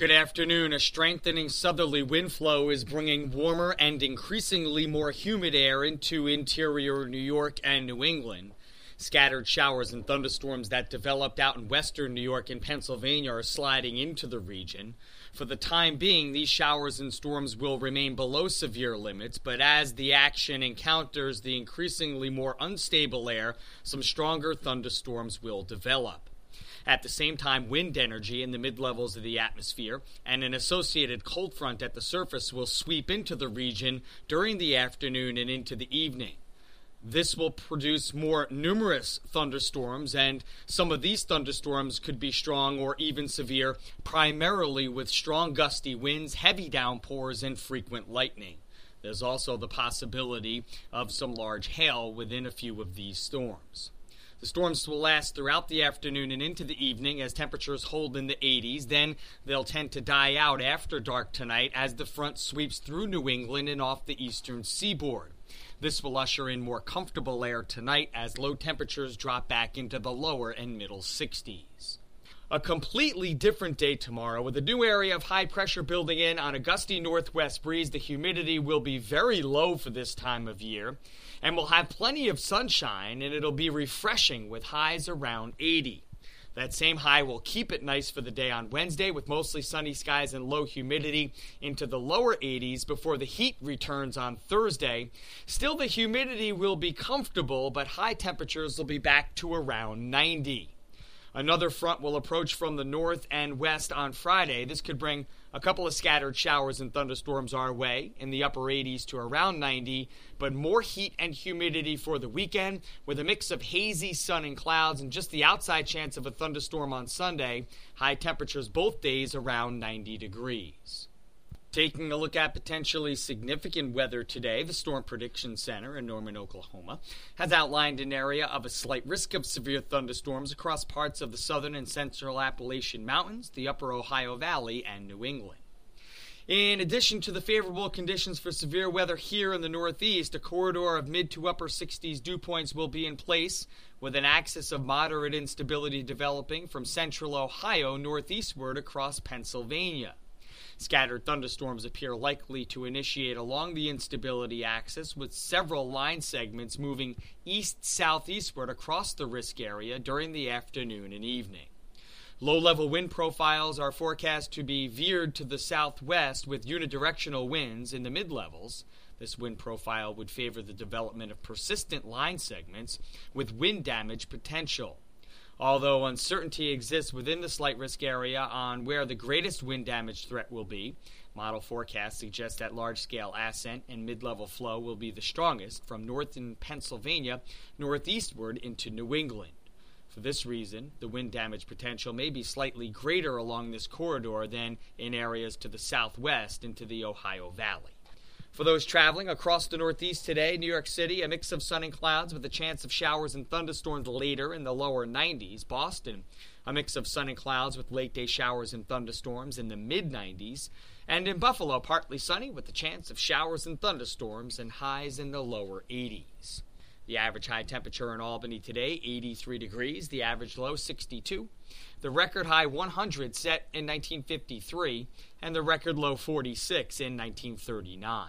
Good afternoon. A strengthening southerly wind flow is bringing warmer and increasingly more humid air into interior New York and New England. Scattered showers and thunderstorms that developed out in western New York and Pennsylvania are sliding into the region. For the time being, these showers and storms will remain below severe limits, but as the action encounters the increasingly more unstable air, some stronger thunderstorms will develop. At the same time, wind energy in the mid-levels of the atmosphere and an associated cold front at the surface will sweep into the region during the afternoon and into the evening. This will produce more numerous thunderstorms, and some of these thunderstorms could be strong or even severe, primarily with strong gusty winds, heavy downpours, and frequent lightning. There's also the possibility of some large hail within a few of these storms. The storms will last throughout the afternoon and into the evening as temperatures hold in the 80s. Then they'll tend to die out after dark tonight as the front sweeps through New England and off the eastern seaboard. This will usher in more comfortable air tonight as low temperatures drop back into the lower and middle 60s. A completely different day tomorrow with a new area of high pressure building in on a gusty northwest breeze. The humidity will be very low for this time of year, and we'll have plenty of sunshine, and it'll be refreshing with highs around 80. That same high will keep it nice for the day on Wednesday with mostly sunny skies and low humidity into the lower 80s before the heat returns on Thursday. Still, the humidity will be comfortable, but high temperatures will be back to around 90. Another front will approach from the north and west on Friday. This could bring a couple of scattered showers and thunderstorms our way in the upper 80s to around 90, but more heat and humidity for the weekend with a mix of hazy sun and clouds and just the outside chance of a thunderstorm on Sunday. High temperatures both days around 90 degrees. Taking a look at potentially significant weather today, the Storm Prediction Center in Norman, Oklahoma, has outlined an area of a slight risk of severe thunderstorms across parts of the southern and central Appalachian Mountains, the upper Ohio Valley, and New England. In addition to the favorable conditions for severe weather here in the Northeast, a corridor of mid to upper 60s dew points will be in place with an axis of moderate instability developing from central Ohio northeastward across Pennsylvania. Scattered thunderstorms appear likely to initiate along the instability axis, with several line segments moving east-southeastward across the risk area during the afternoon and evening. Low-level wind profiles are forecast to be veered to the southwest with unidirectional winds in the mid-levels. This wind profile would favor the development of persistent line segments with wind damage potential. Although uncertainty exists within the slight risk area on where the greatest wind damage threat will be, model forecasts suggest that large-scale ascent and mid-level flow will be the strongest from northern Pennsylvania northeastward into New England. For this reason, the wind damage potential may be slightly greater along this corridor than in areas to the southwest into the Ohio Valley. For those traveling across the Northeast today, New York City, a mix of sun and clouds with a chance of showers and thunderstorms later in the lower 90s. Boston, a mix of sun and clouds with late-day showers and thunderstorms in the mid-90s. And in Buffalo, partly sunny with a chance of showers and thunderstorms and highs in the lower 80s. The average high temperature in Albany today, 83 degrees. The average low, 62. The record high, 100, set in 1953, and the record low, 46, in 1939.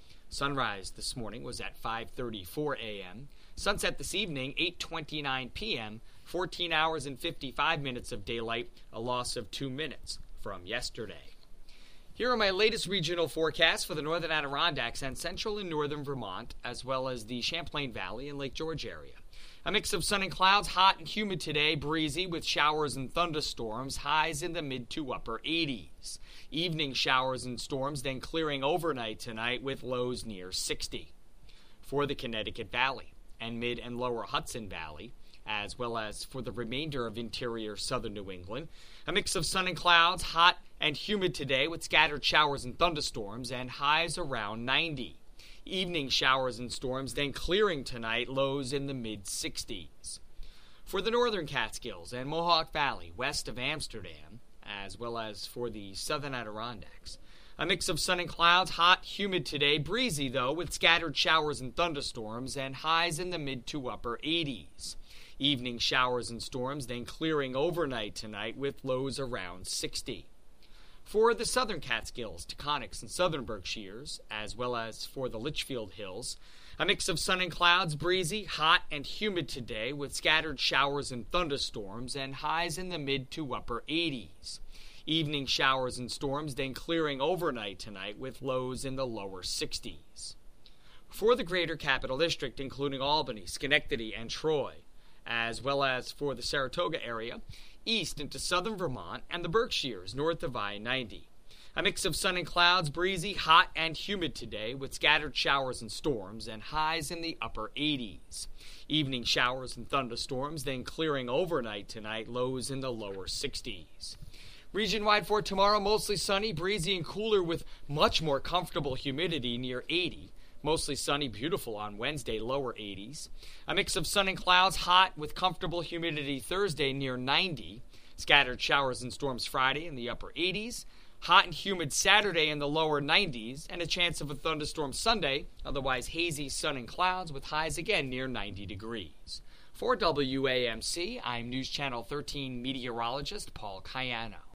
Sunrise this morning was at 5:34 a.m. Sunset this evening, 8:29 p.m., 14 hours and 55 minutes of daylight, a loss of 2 minutes from yesterday. Here are my latest regional forecasts for the northern Adirondacks and central and northern Vermont, as well as the Champlain Valley and Lake George area. A mix of sun and clouds, hot and humid today, breezy with showers and thunderstorms, highs in the mid to upper 80s. Evening showers and storms, then clearing overnight tonight with lows near 60. For the Connecticut Valley and mid and lower Hudson Valley, as well as for the remainder of interior southern New England, a mix of sun and clouds, hot and humid today with scattered showers and thunderstorms and highs around 90. Evening showers and storms, then clearing tonight, lows in the mid-60s. For the northern Catskills and Mohawk Valley, west of Amsterdam, as well as for the southern Adirondacks, a mix of sun and clouds, hot, humid today, breezy though, with scattered showers and thunderstorms and highs in the mid to upper 80s. Evening showers and storms, then clearing overnight tonight with lows around 60. For the southern Catskills, Taconics, and southern Berkshires, as well as for the Litchfield Hills, a mix of sun and clouds, breezy, hot, and humid today with scattered showers and thunderstorms and highs in the mid to upper 80s. Evening showers and storms then clearing overnight tonight with lows in the lower 60s. For the greater Capital District, including Albany, Schenectady, and Troy, as well as for the Saratoga area, east into southern Vermont and the Berkshires north of I-90. A mix of sun and clouds, breezy, hot, and humid today with scattered showers and storms and highs in the upper 80s. Evening showers and thunderstorms then clearing overnight tonight, lows in the lower 60s. Region-wide for tomorrow, mostly sunny, breezy, and cooler with much more comfortable humidity near 80. Mostly sunny, beautiful on Wednesday, lower 80s. A mix of sun and clouds, hot with comfortable humidity Thursday near 90. Scattered showers and storms Friday in the upper 80s. Hot and humid Saturday in the lower 90s. And a chance of a thunderstorm Sunday, otherwise hazy sun and clouds with highs again near 90 degrees. For WAMC, I'm News Channel 13 meteorologist Paul Cayano.